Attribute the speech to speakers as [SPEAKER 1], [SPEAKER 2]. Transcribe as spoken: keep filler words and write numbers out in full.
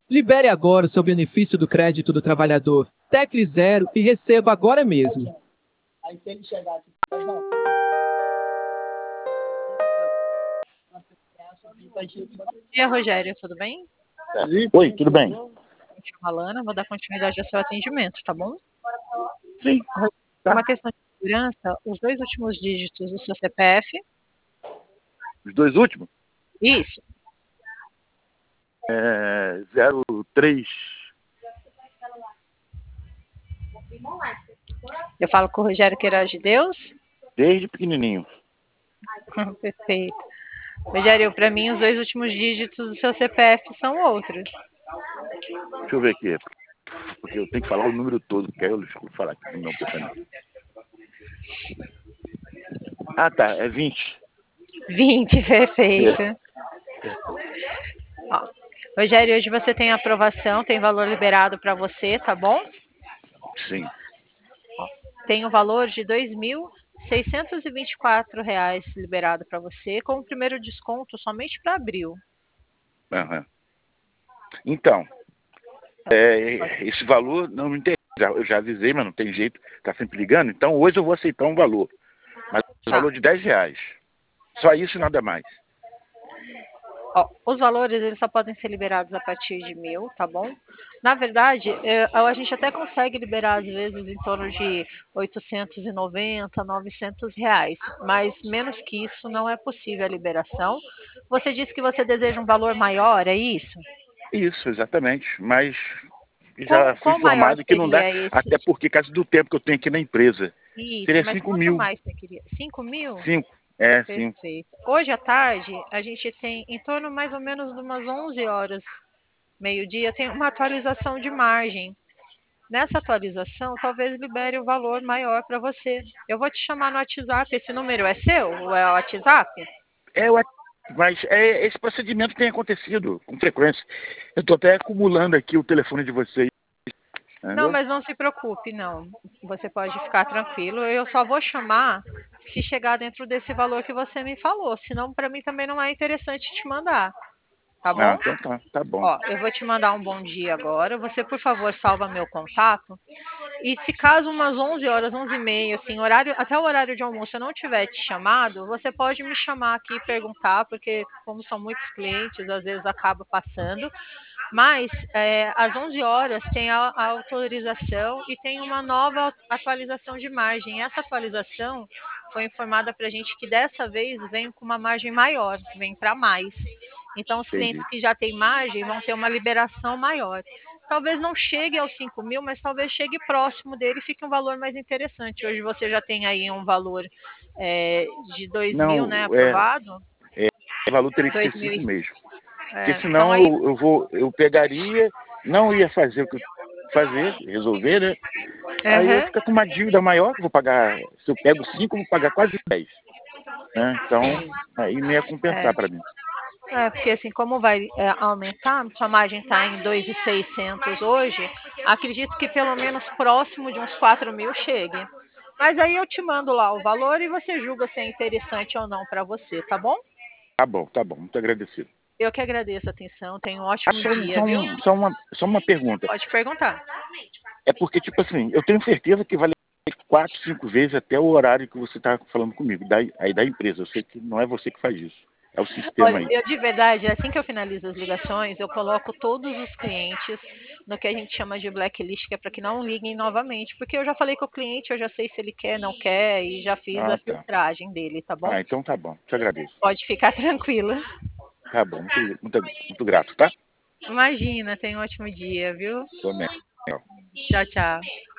[SPEAKER 1] Libere agora o seu benefício do crédito do trabalhador. Tecle zero e receba agora mesmo.
[SPEAKER 2] Aí se ele chegar aqui, não.
[SPEAKER 3] Bom dia, Rogério, tudo bem?
[SPEAKER 4] Oi, tudo bem?
[SPEAKER 3] Me chamo Alana, vou dar continuidade ao seu atendimento, tá bom?
[SPEAKER 4] Sim.
[SPEAKER 3] Por uma questão de segurança, os dois últimos dígitos do seu C P F.
[SPEAKER 4] Os dois últimos?
[SPEAKER 3] Isso.
[SPEAKER 4] É, zero três.
[SPEAKER 3] Eu falo com o Rogério Queiroz de Deus?
[SPEAKER 4] Desde pequenininho.
[SPEAKER 3] Perfeito. Rogério, para mim, os dois últimos dígitos do seu C P F são outros.
[SPEAKER 4] Deixa eu ver aqui. Porque eu tenho que falar o número todo, porque aí eu vou falar aqui no meu pensamento. Ah, tá. É vinte.
[SPEAKER 3] vinte, perfeito. É. Ó, Rogério, hoje você tem aprovação, tem valor liberado para você, tá bom?
[SPEAKER 4] Sim.
[SPEAKER 3] Ó, tem o valor de dois mil seiscentos e vinte e quatro reais liberado para você, com o primeiro desconto somente para abril.
[SPEAKER 4] Uhum. Então, é, esse valor não me interessa. Eu já avisei, mas não tem jeito, tá sempre ligando. Então hoje eu vou aceitar um valor. Mas o
[SPEAKER 3] Tá.
[SPEAKER 4] valor de dez reais. Só isso e nada mais.
[SPEAKER 3] Ó, os valores eles só podem ser liberados a partir de mil, tá bom? Na verdade, é, a gente até consegue liberar às vezes em torno de oitocentos e noventa, novecentos reais, mas menos que isso não é possível a liberação. Você disse que você deseja um valor maior, é isso?
[SPEAKER 4] Isso, exatamente. Mas
[SPEAKER 3] Qual,
[SPEAKER 4] já fui
[SPEAKER 3] qual maior
[SPEAKER 4] informado que não dá,
[SPEAKER 3] seria esse?
[SPEAKER 4] até porque, caso do tempo que eu tenho aqui na empresa,
[SPEAKER 3] Isso,
[SPEAKER 4] seria
[SPEAKER 3] mas
[SPEAKER 4] cinco
[SPEAKER 3] quanto
[SPEAKER 4] mil.
[SPEAKER 3] mais você queria? cinco mil?
[SPEAKER 4] Cinco. É, sim.
[SPEAKER 3] Perfeito. Hoje à tarde, a gente tem em torno mais ou menos de umas onze horas, meio-dia, tem uma atualização de margem. Nessa atualização, talvez libere o um valor maior para você. Eu vou te chamar no WhatsApp. Esse número é seu? Ou é o WhatsApp?
[SPEAKER 4] É, o mas é, esse procedimento tem acontecido com frequência. Eu estou até acumulando aqui o telefone de vocês.
[SPEAKER 3] Não,
[SPEAKER 4] Entendeu?
[SPEAKER 3] mas não se preocupe, não. Você pode ficar tranquilo. Eu só vou chamar se chegar dentro desse valor que você me falou. Senão, para mim também não é interessante te mandar. Tá
[SPEAKER 4] Ah,
[SPEAKER 3] bom?
[SPEAKER 4] então tá, tá bom.
[SPEAKER 3] Ó, eu vou te mandar um bom dia agora. Você, por favor, salva meu contato. E se caso umas onze horas, onze e meia, assim, horário, até o horário de almoço eu não tiver te chamado, você pode me chamar aqui e perguntar, porque como são muitos clientes, às vezes acaba passando. Mas é, às onze horas tem a, a autorização e tem uma nova atualização de margem. Essa atualização foi informada para a gente que dessa vez vem com uma margem maior, vem para mais. Então, os
[SPEAKER 4] Entendi.
[SPEAKER 3] clientes que já têm margem vão ter uma liberação maior. Talvez não chegue aos cinco mil, mas talvez chegue próximo dele e fique um valor mais interessante. Hoje você já tem aí um valor é, de dois mil, né,
[SPEAKER 4] Não, é,
[SPEAKER 3] aprovado.
[SPEAKER 4] é, o valor teria que ser
[SPEAKER 3] dois mil.
[SPEAKER 4] cinco mesmo.
[SPEAKER 3] É,
[SPEAKER 4] Porque
[SPEAKER 3] então
[SPEAKER 4] senão
[SPEAKER 3] aí,
[SPEAKER 4] eu, eu vou, eu pegaria, não ia fazer o que eu fazer, resolver, né? Aí eu
[SPEAKER 3] uhum.
[SPEAKER 4] fico com uma dívida maior, que eu vou pagar, se eu pego cinco, eu vou pagar quase dez. Né? Então, aí não ia compensar
[SPEAKER 3] É.
[SPEAKER 4] para mim.
[SPEAKER 3] É, porque assim, como vai é, aumentar, sua margem está em dois mil e seiscentos hoje, acredito que pelo menos próximo de uns quatro mil chegue. Mas aí eu te mando lá o valor e você julga se é interessante ou não para você, tá bom?
[SPEAKER 4] Tá bom, tá bom, muito agradecido.
[SPEAKER 3] Eu que agradeço a atenção, tenha um
[SPEAKER 4] Ah,
[SPEAKER 3] ótimo
[SPEAKER 4] só,
[SPEAKER 3] dia,
[SPEAKER 4] só,
[SPEAKER 3] viu?
[SPEAKER 4] um- só, uma, só uma pergunta.
[SPEAKER 3] Pode perguntar.
[SPEAKER 4] É porque, tipo assim, eu tenho certeza que vale quatro, cinco vezes até o horário que você está falando comigo, da, aí da empresa. Eu sei que não é você que faz isso, é o sistema
[SPEAKER 3] Olha,
[SPEAKER 4] aí.
[SPEAKER 3] eu de verdade, assim que eu finalizo as ligações, eu coloco todos os clientes no que a gente chama de blacklist, que é para que não liguem novamente, porque eu já falei com o cliente, eu já sei se ele quer, não quer, e já fiz a
[SPEAKER 4] Ah, tá.
[SPEAKER 3] filtragem dele, tá bom?
[SPEAKER 4] Ah, então tá bom, te agradeço.
[SPEAKER 3] Pode ficar tranquila.
[SPEAKER 4] Tá bom, muito, muito, muito grato, tá?
[SPEAKER 3] Imagina, tenha um ótimo dia, viu?
[SPEAKER 4] Também.
[SPEAKER 3] Tchau, tchau.